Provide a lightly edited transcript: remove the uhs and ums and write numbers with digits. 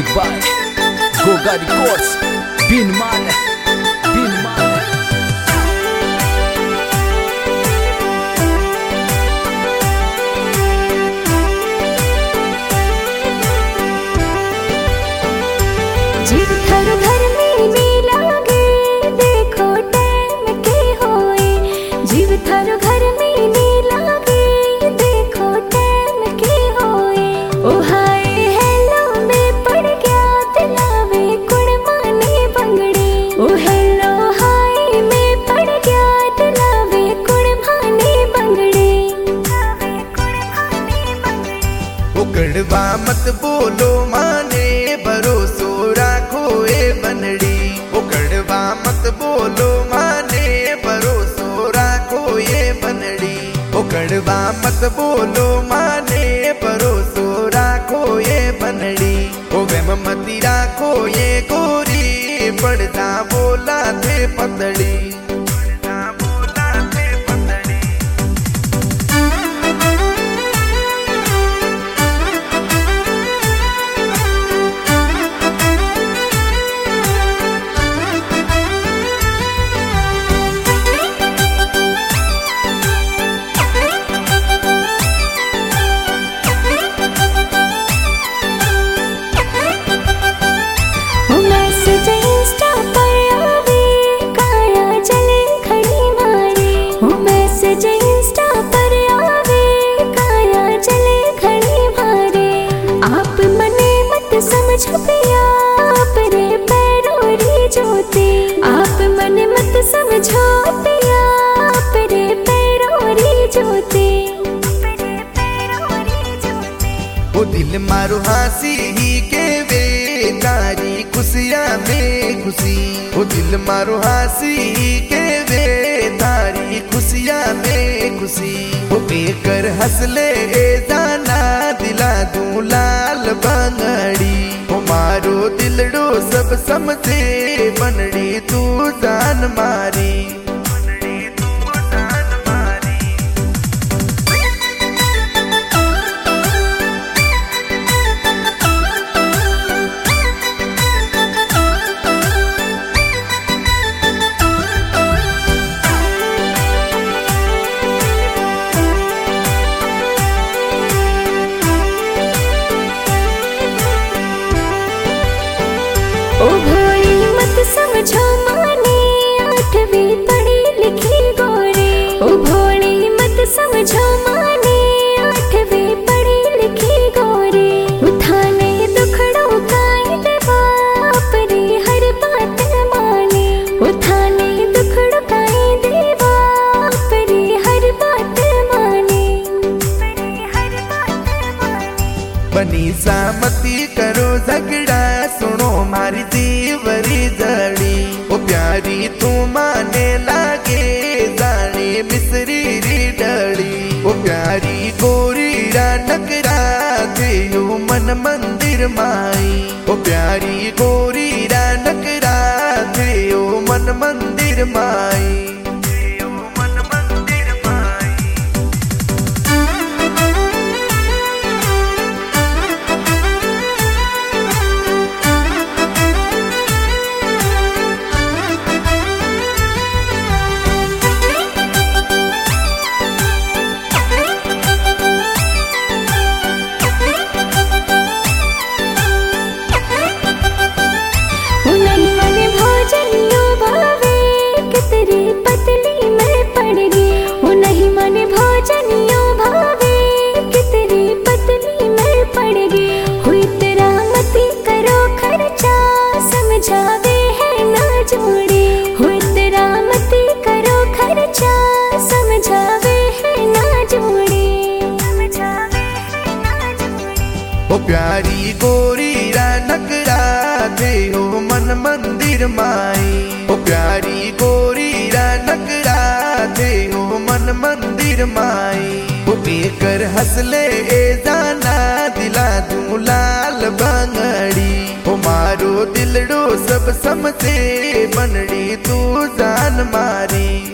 by Goga Records. Bin Mane, Bin Mane. जीव घर घर में लागे देखो टाइम के होए। जीव घर घर में लागे देखो टाइम के होए। ओ हाय हेलो में पड़ गया दिलावे कुड़ माने बंगड़े। ओ हेलो हाय में पड़ गया दिलावे कुड़ माने बंगड़े। ओ कड़वा मत बोलो माने भरोसो राखो ए बनड़ी। ओ कड़वा मत बोलो माने भरोसो राखो ए बनड़ी। ओ कड़वा मत बोलो माने भरोसो राखो ए बनड़ी। ओ वेम मती राखो ये गोरी पड़ता बोला थे पतड़ी। आप रे पैरोरी जोते आप मन मत समझो पिया। आप रे पैरोरी जोते ओ दिल मारो हंसी ही के वे तारी खुशियां में खुशी। ओ दिल मारो हंसी ही के वे तारी खुशियां में खुशी। ओ बेकर हंसले जाना दिला दूं लाल बंगड़ी। ओ मारो दिलड़ो सब समझे बनड़ी तू जान मारी। ओ भोली मत समझो माने 8वीं पढ़ी लिखी गोरी। ओ भोली मत समझो माने 8वीं पढ़ी लिखी गोरी। उठाने दुखड़ो काई दे बाप रे हर बात माने। उठाने दुखड़ो काई दे बाप रे हर बात माने। बनी सामती करो झगड़ा सुनो मारी जीवरी जड़ी। ओ प्यारी तू माने लागे जाने मिसरी री डड़ी। ओ प्यारी गोरी नकरा थे यो मन मंदिर माई। ओ प्यारी गोरी नकरा थे यो मन मंदिर माई। समझावे है ना जोड़े हो तेरा मत करो खर्चा। समझावे है ना जोड़े ओ प्यारी गोरी नकरा थे हो मन मंदिर माई। ओ प्यारी गोरी नकरा थे हो मन मंदिर माई। ओ बेकर हंसले जाना दिला दूं लाल बंगड़ी। ओ मारो दिलड़ो सब समझे बनड़ी तू जान मारी।